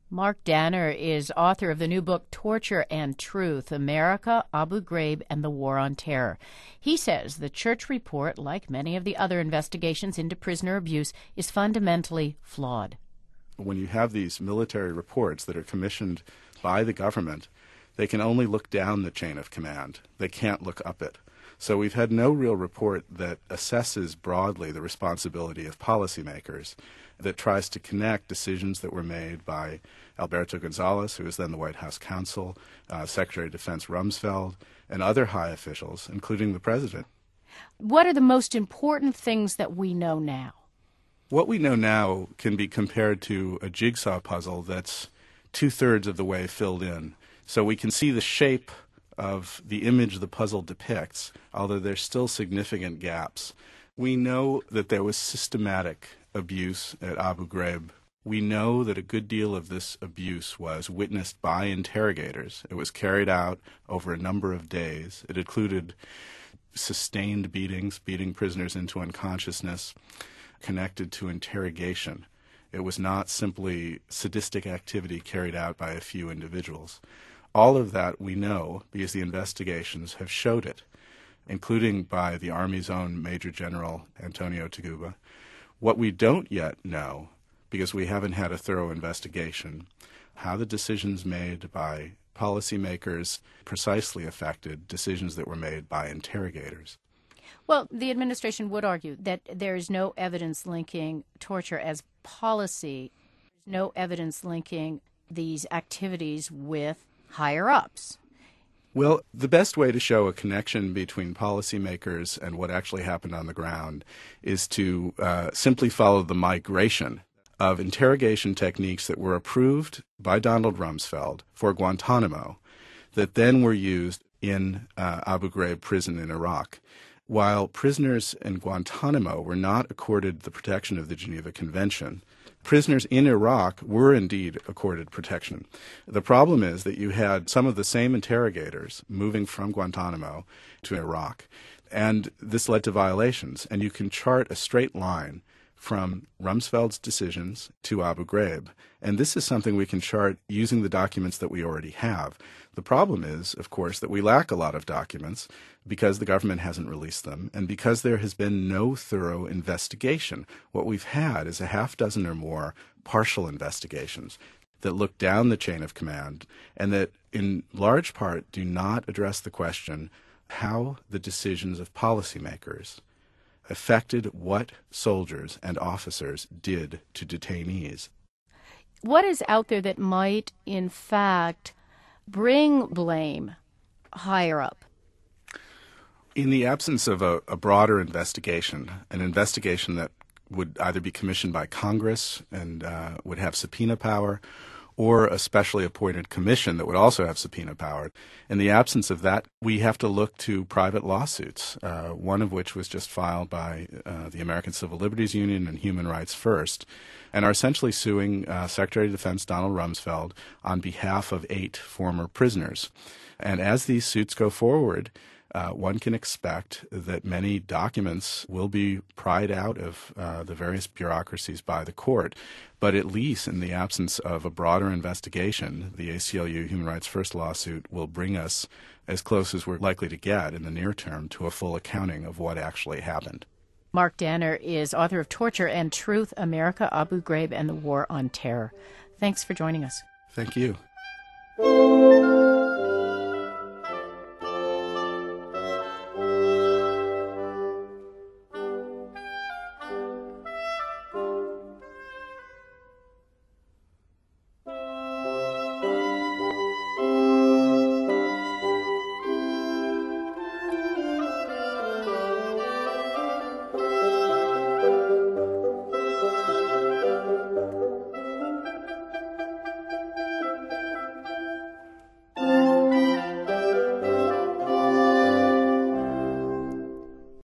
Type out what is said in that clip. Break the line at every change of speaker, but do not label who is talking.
Mark Danner is author of the new book, Torture and Truth, America, Abu Ghraib, and the War on Terror. He says the Church report, like many of the other investigations into prisoner abuse, is fundamentally flawed.
When you have these military reports that are commissioned by the government, they can only look down the chain of command. They can't look up it. So we've had no real report that assesses broadly the responsibility of policymakers, that tries to connect decisions that were made by Alberto Gonzales, who was then the White House counsel, Secretary of Defense Rumsfeld, and other high officials, including the president.
What are the most important things that we know now?
What we know now can be compared to a jigsaw puzzle that's two-thirds of the way filled in. So we can see the shape of the image the puzzle depicts, although there's still significant gaps. We know that there was systematic abuse at Abu Ghraib. We know that a good deal of this abuse was witnessed by interrogators. It was carried out over a number of days. It included sustained beatings, beating prisoners into unconsciousness, connected to interrogation. It was not simply sadistic activity carried out by a few individuals. All of that we know because the investigations have showed it, including by the Army's own Major General Antonio Taguba. What we don't yet know, because we haven't had a thorough investigation, how the decisions made by policymakers precisely affected decisions that were made by interrogators.
Well, the administration would argue that there is no evidence linking torture as policy, no evidence linking these activities with higher-ups.
Well, the best way to show a connection between policymakers and what actually happened on the ground is to simply follow the migration of interrogation techniques that were approved by Donald Rumsfeld for Guantanamo that then were used in Abu Ghraib prison in Iraq. While prisoners in Guantanamo were not accorded the protection of the Geneva Convention, prisoners in Iraq were indeed accorded protection. The problem is that you had some of the same interrogators moving from Guantanamo to Iraq, and this led to violations. And you can chart a straight line from Rumsfeld's decisions to Abu Ghraib. And this is something we can chart using the documents that we already have. The problem is, of course, that we lack a lot of documents because the government hasn't released them and because there has been no thorough investigation. What we've had is a half dozen or more partial investigations that look down the chain of command and that in large part do not address the question how the decisions of policymakers affected what soldiers and officers did to detainees.
What is out there that might, in fact, bring blame higher up?
In the absence of a broader investigation, an investigation that would either be commissioned by Congress and would have subpoena power, or a specially appointed commission that would also have subpoena power. In the absence of that, we have to look to private lawsuits, one of which was just filed by the American Civil Liberties Union and Human Rights First, and are essentially suing Secretary of Defense Donald Rumsfeld on behalf of 8 former prisoners. And as these suits go forward, one can expect that many documents will be pried out of the various bureaucracies by the court. But at least in the absence of a broader investigation, the ACLU Human Rights First lawsuit will bring us as close as we're likely to get in the near term to a full accounting of what actually happened.
Mark Danner is author of Torture and Truth, America, Abu Ghraib, and the War on Terror. Thanks for joining us.
Thank you.